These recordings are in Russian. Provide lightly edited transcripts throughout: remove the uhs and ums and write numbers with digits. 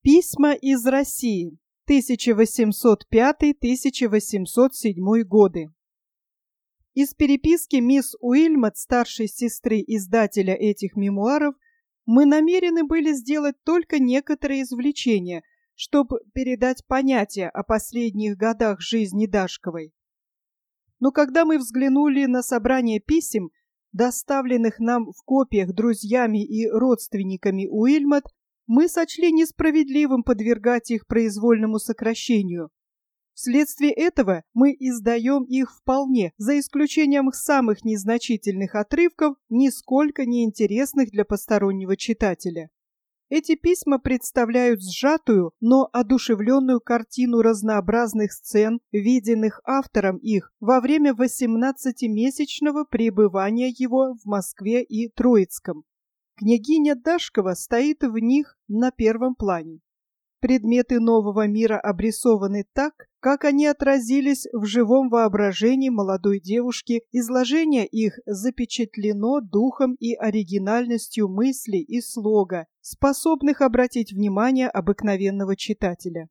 Письма из России. 1805-1807 годы. Из переписки мисс Уильмот, старшей сестры издателя этих мемуаров, мы намерены были сделать только некоторые извлечения, чтобы передать понятие о последних годах жизни Дашковой. Но когда мы взглянули на собрание писем, доставленных нам в копиях друзьями и родственниками Уильмот, мы сочли несправедливым подвергать их произвольному сокращению. Вследствие этого мы издаем их вполне, за исключением самых незначительных отрывков, нисколько не интересных для постороннего читателя. Эти письма представляют сжатую, но одушевленную картину разнообразных сцен, виденных автором их во время 18-месячного пребывания его в Москве и Троицком. Княгиня Дашкова стоит в них на первом плане. Предметы нового мира обрисованы так, как они отразились в живом воображении молодой девушки, изложение их запечатлено духом и оригинальностью мысли и слога, способных обратить внимание обыкновенного читателя.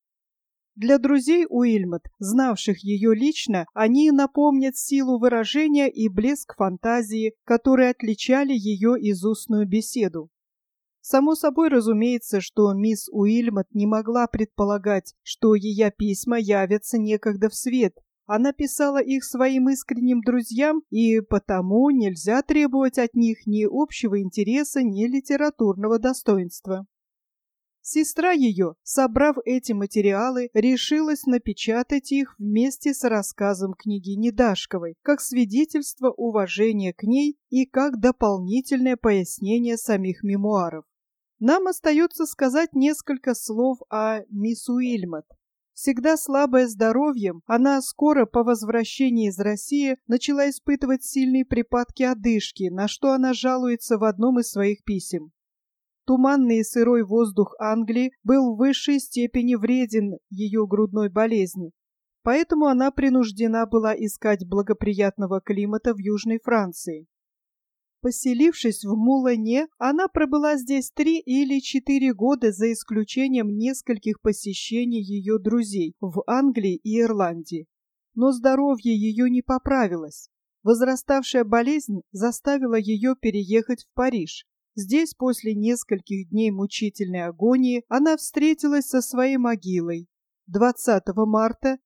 Для друзей Уильмот, знавших ее лично, они напомнят силу выражения и блеск фантазии, которые отличали ее изустную беседу. Само собой разумеется, что мисс Уильмот не могла предполагать, что ее письма явятся некогда в свет. Она писала их своим искренним друзьям, и потому нельзя требовать от них ни общего интереса, ни литературного достоинства. Сестра ее, собрав эти материалы, решилась напечатать их вместе с рассказом княгини Дашковой, как свидетельство уважения к ней и как дополнительное пояснение самих мемуаров. Нам остается сказать несколько слов о мисс Уильмот. Всегда слабая здоровьем, она скоро по возвращении из России начала испытывать сильные припадки одышки, на что она жалуется в одном из своих писем. Туманный и сырой воздух Англии был в высшей степени вреден ее грудной болезни, поэтому она принуждена была искать благоприятного климата в Южной Франции. Поселившись в Мулэне, она пробыла здесь 3 или 4 года, за исключением нескольких посещений ее друзей в Англии и Ирландии. Но здоровье ее не поправилось. Возраставшая болезнь заставила ее переехать в Париж. Здесь, после нескольких дней мучительной агонии, она встретилась со своей могилой 20 марта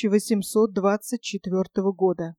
1824 года.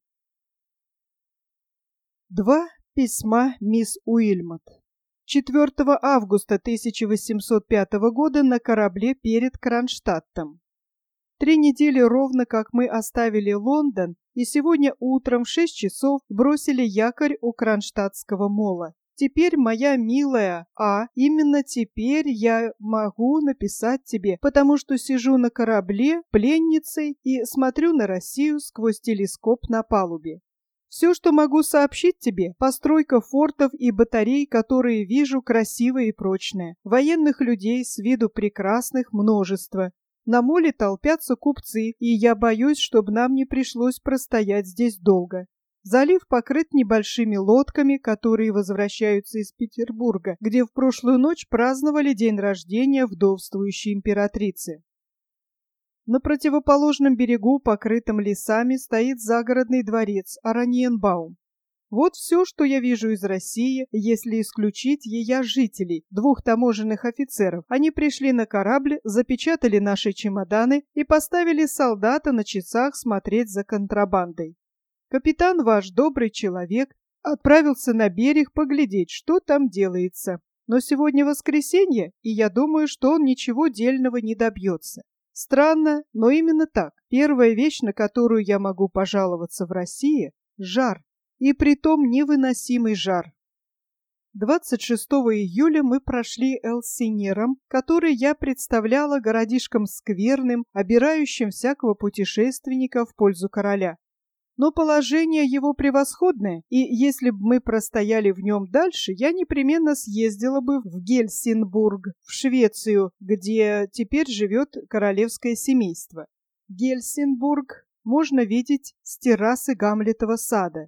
2 письма мисс Уильмот. 4 августа 1805 года на корабле перед Кронштадтом. 3 недели ровно, как мы оставили Лондон, и сегодня утром в 6 часов бросили якорь у Кронштадтского мола. Теперь, моя милая именно теперь я могу написать тебе, потому что сижу на корабле пленницей и смотрю на Россию сквозь телескоп на палубе. Все, что могу сообщить тебе, постройка фортов и батарей, которые вижу, красивые и прочные. Военных людей с виду прекрасных множество. На моле толпятся купцы, и я боюсь, чтобы нам не пришлось простоять здесь долго. Залив покрыт небольшими лодками, которые возвращаются из Петербурга, где в прошлую ночь праздновали день рождения вдовствующей императрицы. На противоположном берегу, покрытом лесами, стоит загородный дворец Ораниенбаум. Вот все, что я вижу из России, если исключить ее жителей, 2 таможенных офицеров. Они пришли на корабль, запечатали наши чемоданы и поставили солдата на часах смотреть за контрабандой. Капитан, ваш добрый человек, отправился на берег поглядеть, что там делается. Но сегодня воскресенье, и я думаю, что он ничего дельного не добьется. Странно, но именно так. Первая вещь, на которую я могу пожаловаться в России – жар. И притом невыносимый жар. 26 июля мы прошли Элсинером, который я представляла городишком скверным, обирающим всякого путешественника в пользу короля. Но положение его превосходное, и если бы мы простояли в нем дальше, я непременно съездила бы в Гельсинбург, в Швецию, где теперь живет королевское семейство. Гельсинбург можно видеть с террасы Гамлетова сада.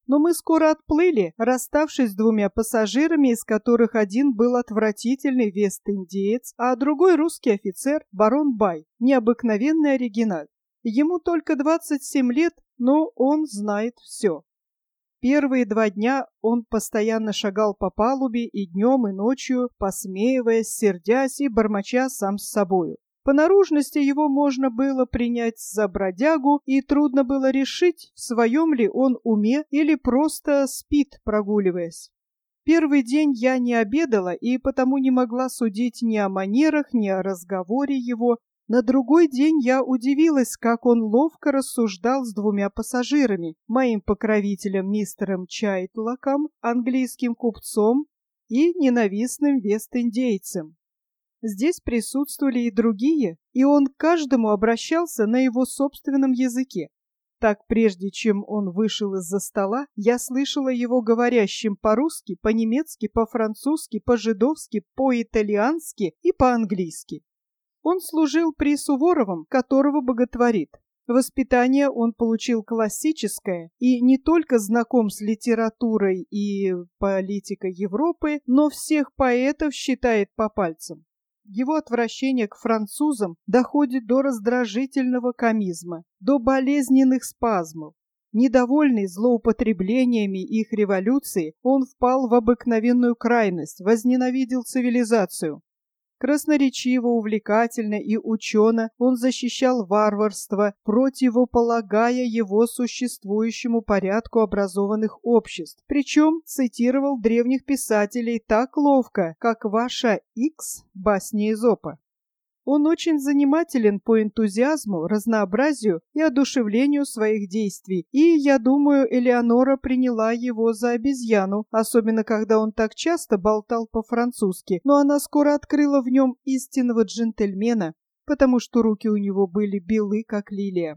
Но мы скоро отплыли, расставшись с двумя пассажирами, из которых один был отвратительный вест-индиец, а другой русский офицер, барон Бай, необыкновенный оригинал. Ему только 27 лет, но он знает все. Первые 2 дня он постоянно шагал по палубе и днем, и ночью, посмеиваясь, сердясь и бормоча сам с собою. По наружности его можно было принять за бродягу, и трудно было решить, в своем ли он уме или просто спит, прогуливаясь. Первый день я не обедала и потому не могла судить ни о манерах, ни о разговоре его. На другой день я удивилась, как он ловко рассуждал с 2 пассажирами, моим покровителем мистером Чайтлоком, английским купцом и ненавистным вест-индейцем. Здесь присутствовали и другие, и он к каждому обращался на его собственном языке. Так, прежде чем он вышел из-за стола, я слышала его говорящим по-русски, по-немецки, по-французски, по-жидовски, по-итальянски и по-английски. Он служил при Суворовом, которого боготворит. Воспитание он получил классическое и не только знаком с литературой и политикой Европы, но всех поэтов считает по пальцам. Его отвращение к французам доходит до раздражительного комизма, до болезненных спазмов. Недовольный злоупотреблениями их революции, он впал в обыкновенную крайность, возненавидел цивилизацию. Красноречиво, увлекательно и учено он защищал варварство, противополагая его существующему порядку образованных обществ, причем цитировал древних писателей так ловко, как ваша Икс басни Эзопа. Он очень занимателен по энтузиазму, разнообразию и одушевлению своих действий, и, я думаю, Элеонора приняла его за обезьяну, особенно когда он так часто болтал по-французски, но она скоро открыла в нем истинного джентльмена, потому что руки у него были белы, как лилия.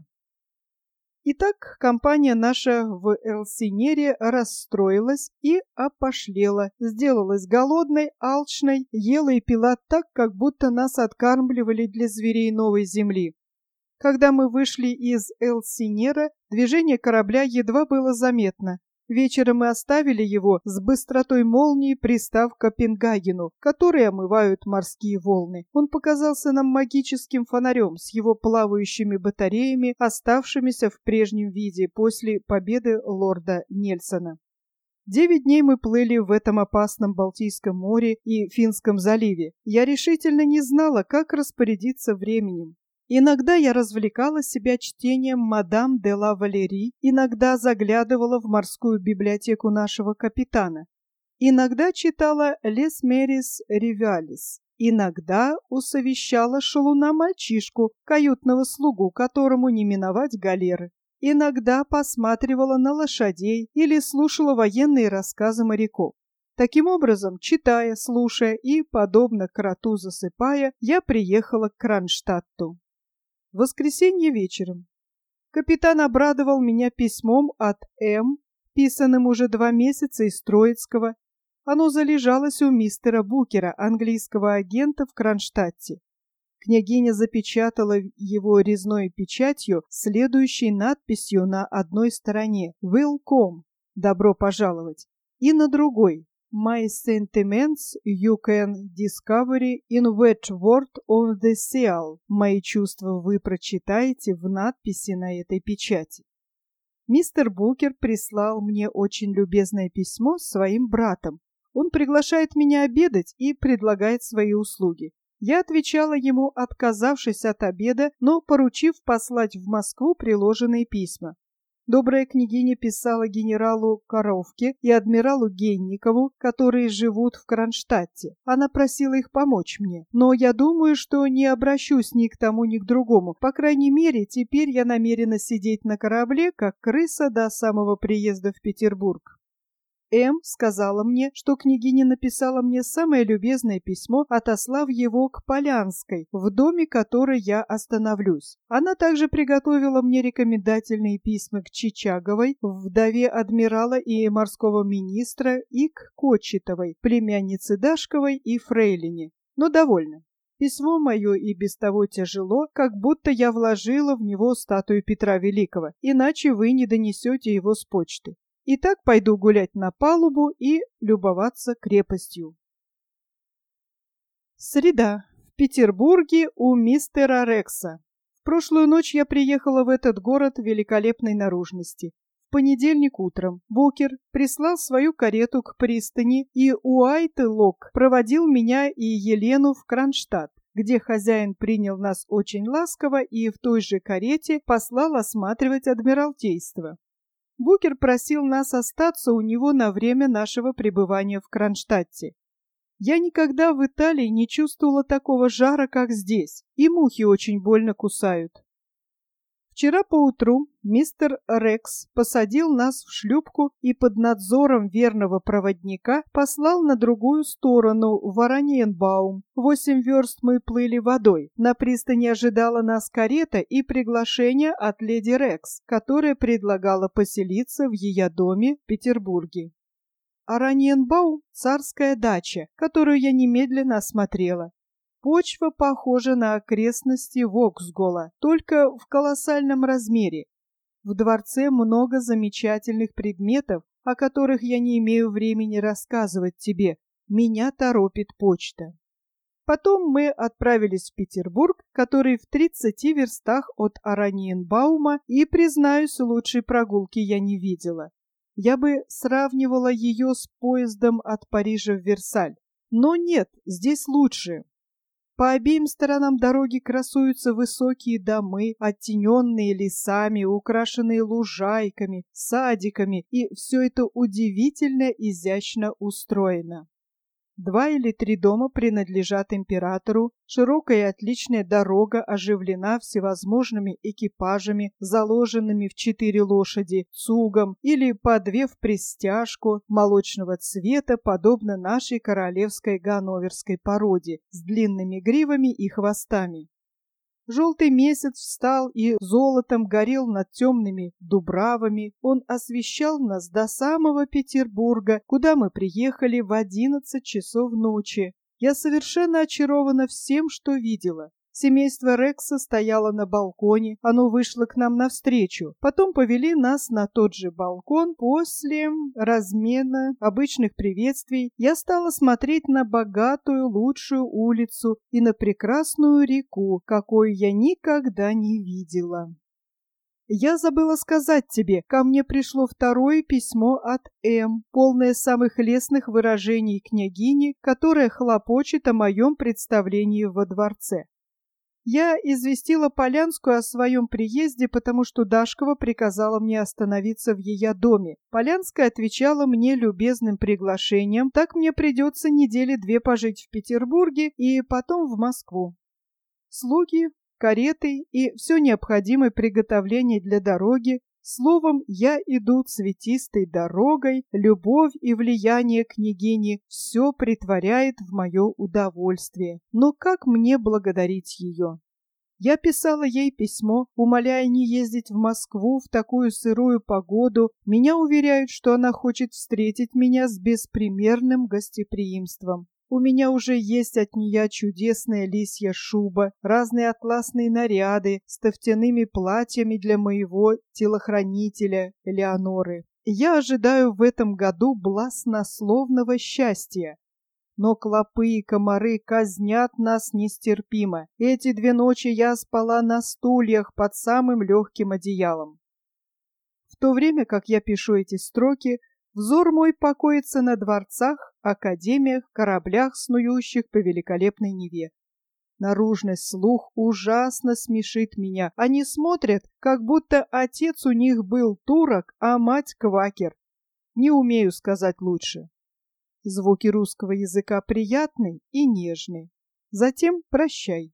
Итак, компания наша в Элсинере расстроилась и опошлела, сделалась голодной, алчной, ела и пила так, как будто нас откармливали для зверей новой земли. Когда мы вышли из Элсинера, движение корабля едва было заметно. Вечером мы оставили его с быстротой молнии, пристав к Копенгагену, который омывают морские волны. Он показался нам магическим фонарем с его плавающими батареями, оставшимися в прежнем виде после победы лорда Нельсона. 9 дней мы плыли в этом опасном Балтийском море и Финском заливе. Я решительно не знала, как распорядиться временем. Иногда я развлекала себя чтением «Мадам де ла Валери», иногда заглядывала в морскую библиотеку нашего капитана, иногда читала «Лес Мерис Ривалис», иногда усовещала шалуна-мальчишку, каютного слугу, которому не миновать галеры, иногда посматривала на лошадей или слушала военные рассказы моряков. Таким образом, читая, слушая и, подобно кроту засыпая, я приехала к Кронштадту. В воскресенье вечером. Капитан обрадовал меня письмом от М., писанным уже 2 месяца из Троицкого. Оно залежалось у мистера Букера, английского агента в Кронштадте. Княгиня запечатала его резной печатью, следующей надписью на одной стороне «Welcome» – «Добро пожаловать», и на другой «My sentiments you can discover in that word on the seal». Мои чувства вы прочитаете в надписи на этой печати. Мистер Букер прислал мне очень любезное письмо с своим братом. Он приглашает меня обедать и предлагает свои услуги. Я отвечала ему, отказавшись от обеда, но поручив послать в Москву приложенные письма. Добрая княгиня писала генералу Коровке и адмиралу Генникову, которые живут в Кронштадте. Она просила их помочь мне, но я думаю, что не обращусь ни к тому, ни к другому. По крайней мере, теперь я намерена сидеть на корабле, как крыса, до самого приезда в Петербург. М. сказала мне, что княгиня написала мне самое любезное письмо, отослав его к Полянской, в доме которой я остановлюсь. Она также приготовила мне рекомендательные письма к Чичаговой, вдове адмирала и морского министра, и к Кочетовой, племяннице Дашковой и фрейлине. Но довольно. Письмо мое и без того тяжело, как будто я вложила в него статую Петра Великого, иначе вы не донесете его с почты. Итак, пойду гулять на палубу и любоваться крепостью. Среда. В Петербурге у мистера Рекса. В прошлую ночь я приехала в этот город великолепной наружности. В понедельник утром Букер прислал свою карету к пристани, и Уайт-Лок проводил меня и Елену в Кронштадт, где хозяин принял нас очень ласково и в той же карете послал осматривать Адмиралтейство. Букер просил нас остаться у него на время нашего пребывания в Кронштадте. Я никогда в Италии не чувствовала такого жара, как здесь, и мухи очень больно кусают. Вчера поутру мистер Рекс посадил нас в шлюпку и под надзором верного проводника послал на другую сторону, в Ораниенбаум. 8 верст мы плыли водой. На пристани ожидала нас карета и приглашение от леди Рекс, которая предлагала поселиться в ее доме в Петербурге. Ораниенбаум — царская дача, которую я немедленно осмотрела. Почва похожа на окрестности Воксгола, только в колоссальном размере. В дворце много замечательных предметов, о которых я не имею времени рассказывать тебе. Меня торопит почта. Потом мы отправились в Петербург, который в 30 верстах от Ораниенбаума, и, признаюсь, лучшей прогулки я не видела. Я бы сравнивала ее с поездом от Парижа в Версаль. Но нет, здесь лучше. По обеим сторонам дороги красуются высокие домы, оттененные лесами, украшенные лужайками, садиками, и все это удивительно изящно устроено. 2 или 3 дома принадлежат императору, широкая и отличная дорога оживлена всевозможными экипажами, заложенными в 4 лошади, цугом или по 2 в пристяжку, молочного цвета, подобно нашей королевской ганноверской породе, с длинными гривами и хвостами. Желтый месяц встал и золотом горел над темными дубравами. Он освещал нас до самого Петербурга, куда мы приехали в 11 часов ночи. Я совершенно очарована всем, что видела. Семейство Рекса стояло на балконе, оно вышло к нам навстречу. Потом повели нас на тот же балкон. После размена обычных приветствий я стала смотреть на богатую, лучшую улицу и на прекрасную реку, какой я никогда не видела. Я забыла сказать тебе, ко мне пришло 2-е письмо от М., полное самых лестных выражений княгини, которая хлопочет о моем представлении во дворце. Я известила Полянскую о своем приезде, потому что Дашкова приказала мне остановиться в ее доме. Полянская отвечала мне любезным приглашением, так мне придется 2 недели пожить в Петербурге и потом в Москву. Слуги, кареты и все необходимое приготовление для дороги. Словом, я иду цветистой дорогой, любовь и влияние княгини все притворяет в мое удовольствие. Но как мне благодарить ее? Я писала ей письмо, умоляя не ездить в Москву в такую сырую погоду. Меня уверяют, что она хочет встретить меня с беспримерным гостеприимством. У меня уже есть от нее чудесная лисья шуба, разные атласные наряды с тофтяными платьями для моего телохранителя Элеоноры. Я ожидаю в этом году баснословного счастья. Но клопы и комары казнят нас нестерпимо. Эти 2 ночи я спала на стульях под самым легким одеялом. В то время, как я пишу эти строки, взор мой покоится на дворцах, академиях, кораблях, снующих по великолепной Неве. Наружный слух ужасно смешит меня. Они смотрят, как будто отец у них был турок, а мать квакер. Не умею сказать лучше. Звуки русского языка приятны и нежны. Затем прощай.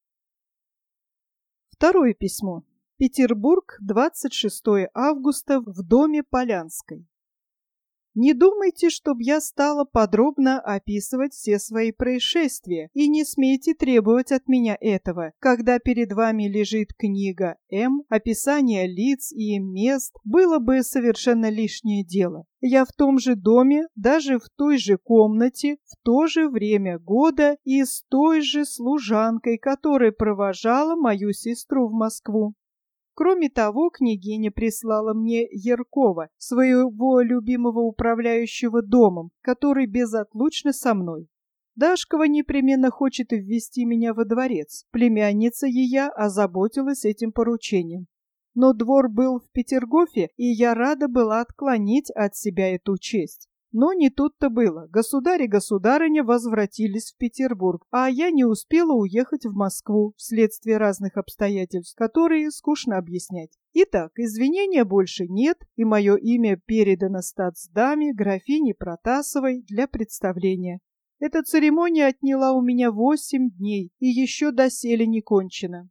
2-е письмо. Петербург, 26 августа, в доме Полянской. Не думайте, чтоб я стала подробно описывать все свои происшествия, и не смейте требовать от меня этого, когда перед вами лежит книга М, описание лиц и мест, было бы совершенно лишнее дело. Я в том же доме, даже в той же комнате, в то же время года и с той же служанкой, которая провожала мою сестру в Москву. Кроме того, княгиня прислала мне Яркова, своего любимого управляющего домом, который безотлучно со мной. Дашкова непременно хочет ввести меня во дворец. Племянница ее озаботилась этим поручением. Но двор был в Петергофе, и я рада была отклонить от себя эту честь. Но не тут-то было. Государь и государыня возвратились в Петербург, а я не успела уехать в Москву вследствие разных обстоятельств, которые скучно объяснять. Итак, извинения больше нет, и мое имя передано статсдаме графине Протасовой для представления. Эта церемония отняла у меня 8 дней, и еще доселе не кончена.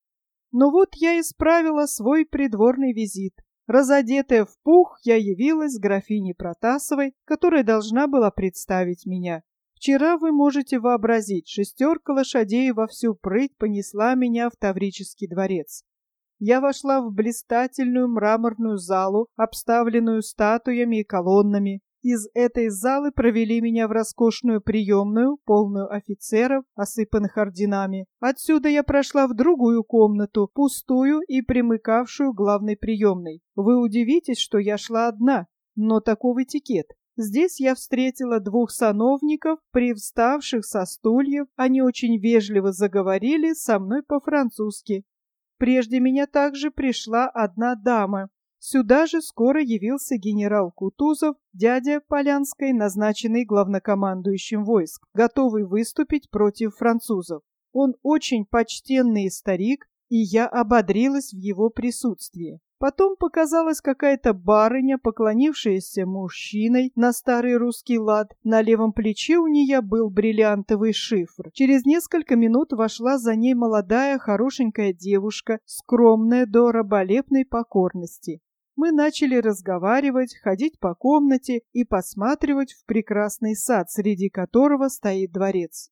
Но вот я исправила свой придворный визит. Разодетая в пух, я явилась к графине Протасовой, которая должна была представить меня. Вчера, вы можете вообразить, 6 лошадей во всю прыть понесла меня в Таврический дворец. Я вошла в блистательную мраморную залу, обставленную статуями и колоннами. Из этой залы провели меня в роскошную приемную, полную офицеров, осыпанных орденами. Отсюда я прошла в другую комнату, пустую и примыкавшую к главной приемной. Вы удивитесь, что я шла одна, но таков этикет. Здесь я встретила 2 сановников, привставших со стульев. Они очень вежливо заговорили со мной по-французски. Прежде меня также пришла одна дама. Сюда же скоро явился генерал Кутузов, дядя Полянской, назначенный главнокомандующим войск, готовый выступить против французов. Он очень почтенный старик, и я ободрилась в его присутствии. Потом показалась какая-то барыня, поклонившаяся мужчиной на старый русский лад. На левом плече у нее был бриллиантовый шифр. Через несколько минут вошла за ней молодая хорошенькая девушка, скромная до раболепной покорности. Мы начали разговаривать, ходить по комнате и посматривать в прекрасный сад, среди которого стоит дворец.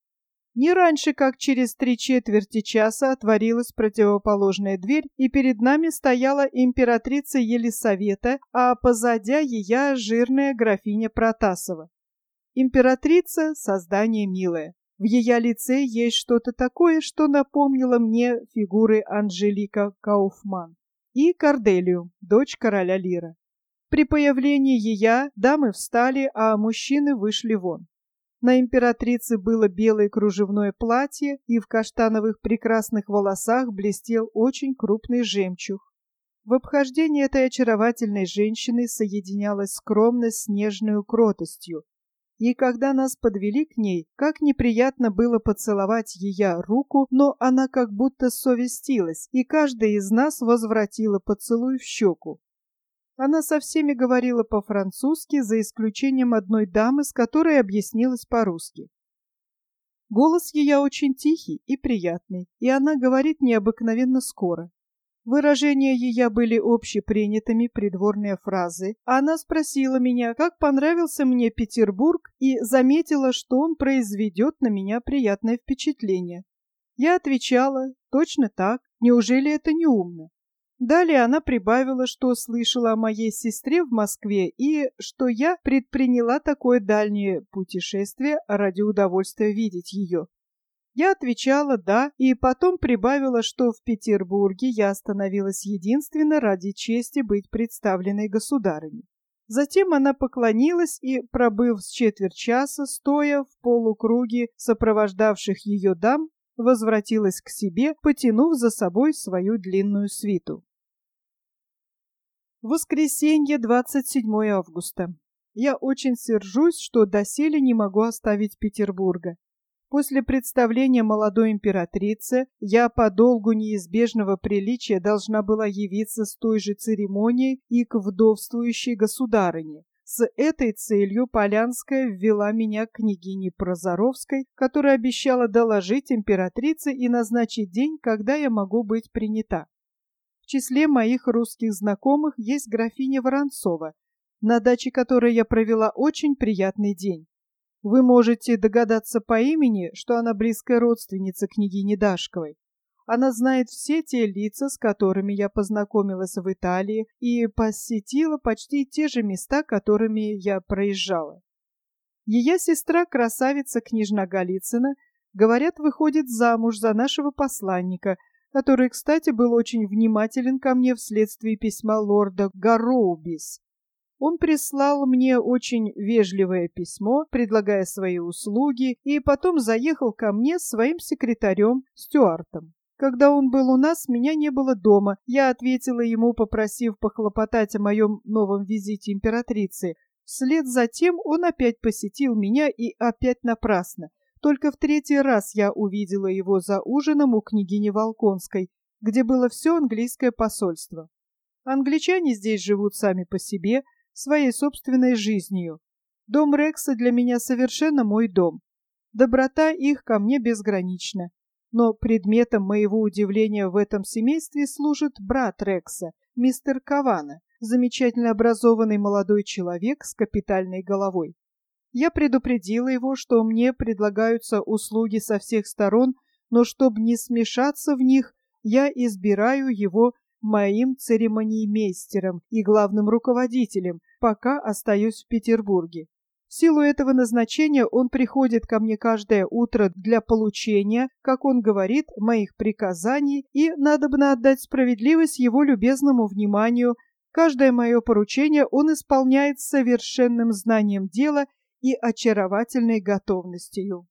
Не раньше, как через 3/4 часа отворилась противоположная дверь, и перед нами стояла императрица Елисавета, а позади ее жирная графиня Протасова. Императрица — создание милое. В ее лице есть что-то такое, что напомнило мне фигуры Анжелика Кауфман и Корделию, дочь короля Лира. При появлении ее дамы встали, а мужчины вышли вон. На императрице было белое кружевное платье, и в каштановых прекрасных волосах блестел очень крупный жемчуг. В обхождении этой очаровательной женщины соединялась скромность с нежной кротостью, и когда нас подвели к ней, как неприятно было поцеловать ее руку, но она как будто совестилась, и каждая из нас возвратила поцелуй в щеку. Она со всеми говорила по-французски, за исключением одной дамы, с которой объяснилась по-русски. Голос ее очень тихий и приятный, и она говорит необыкновенно скоро. Выражения ее были общепринятыми придворные фразы. Она спросила меня, как понравился мне Петербург, и заметила, что он произведет на меня приятное впечатление. Я отвечала: точно так, неужели это не умно? Далее она прибавила, что слышала о моей сестре в Москве и что я предприняла такое дальнее путешествие ради удовольствия видеть ее. Я отвечала «да», и потом прибавила, что в Петербурге я остановилась единственно ради чести быть представленной государыней. Затем она поклонилась и, пробыв с 1/4 часа, стоя в полукруге сопровождавших ее дам, возвратилась к себе, потянув за собой свою длинную свиту. Воскресенье, 27 августа. Я очень сержусь, что доселе не могу оставить Петербурга. После представления молодой императрицы я по долгу неизбежного приличия должна была явиться с той же церемонией и к вдовствующей государыне. С этой целью Полянская ввела меня к княгине Прозоровской, которая обещала доложить императрице и назначить день, когда я могу быть принята. В числе моих русских знакомых есть графиня Воронцова, на даче которой я провела очень приятный день. Вы можете догадаться по имени, что она близкая родственница княгини Дашковой. Она знает все те лица, с которыми я познакомилась в Италии, и посетила почти те же места, которыми я проезжала. Ее сестра, красавица княжна Голицына, говорят, выходит замуж за нашего посланника, который, кстати, был очень внимателен ко мне вследствие письма лорда Гарроубис. Он прислал мне очень вежливое письмо, предлагая свои услуги, и потом заехал ко мне с своим секретарем Стюартом. Когда он был у нас, меня не было дома. Я ответила ему, попросив похлопотать о моем новом визите императрицы. Вслед за тем он опять посетил меня, и опять напрасно. Только в третий раз я увидела его за ужином у княгини Волконской, где было все английское посольство. Англичане здесь живут сами по себе, своей собственной жизнью. Дом Рекса для меня совершенно мой дом. Доброта их ко мне безгранична. Но предметом моего удивления в этом семействе служит брат Рекса, мистер Кавана, замечательно образованный молодой человек с капитальной головой. Я предупредила его, что мне предлагаются услуги со всех сторон, но чтобы не смешаться в них, я избираю его моим церемониймейстером и главным руководителем, пока остаюсь в Петербурге. В силу этого назначения он приходит ко мне каждое утро для получения, как он говорит, моих приказаний, и надобно отдать справедливость его любезному вниманию. Каждое мое поручение он исполняет с совершенным знанием дела и очаровательной готовностью.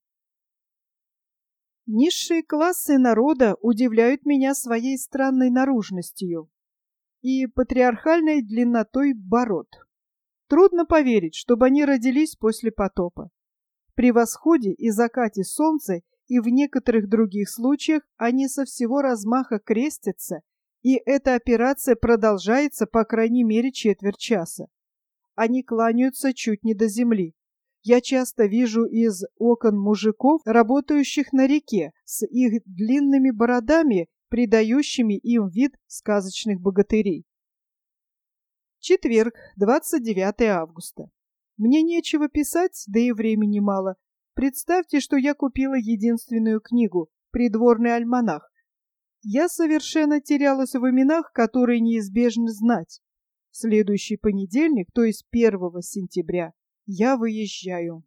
Низшие классы народа удивляют меня своей странной наружностью и патриархальной длиннотой бород. Трудно поверить, чтобы они родились после потопа. При восходе и закате солнца и в некоторых других случаях они со всего размаха крестятся, и эта операция продолжается по крайней мере четверть часа. Они кланяются чуть не до земли. Я часто вижу из окон мужиков, работающих на реке, с их длинными бородами, придающими им вид сказочных богатырей. Четверг, 29 августа. Мне нечего писать, да и времени мало. Представьте, что я купила единственную книгу «Придворный альманах». Я совершенно терялась в именах, которые неизбежно знать. В следующий понедельник, то есть 1 сентября, я выезжаю.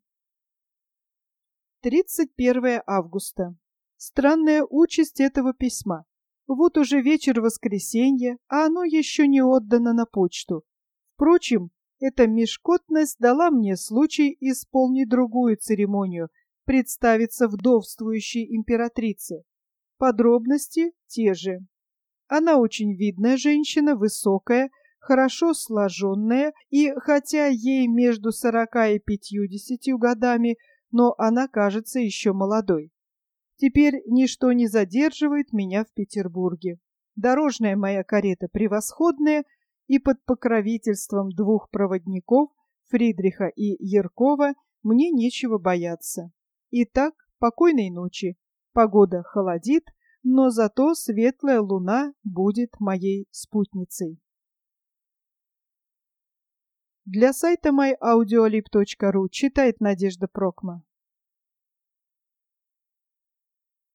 31 августа. Странная участь этого письма. Вот уже вечер воскресенья, а оно еще не отдано на почту. Впрочем, эта мешкотность дала мне случай исполнить другую церемонию, представиться вдовствующей императрице. Подробности те же. Она очень видная женщина, высокая, хорошо сложенная, и хотя ей между 40 и 50 годами, но она кажется еще молодой. Теперь ничто не задерживает меня в Петербурге. Дорожная моя карета превосходная, и под покровительством 2 проводников, Фридриха и Яркова, мне нечего бояться. Итак, покойной ночи. Погода холодит, но зато светлая луна будет моей спутницей. Для сайта myaudioLib.ru читает Надежда Прокма.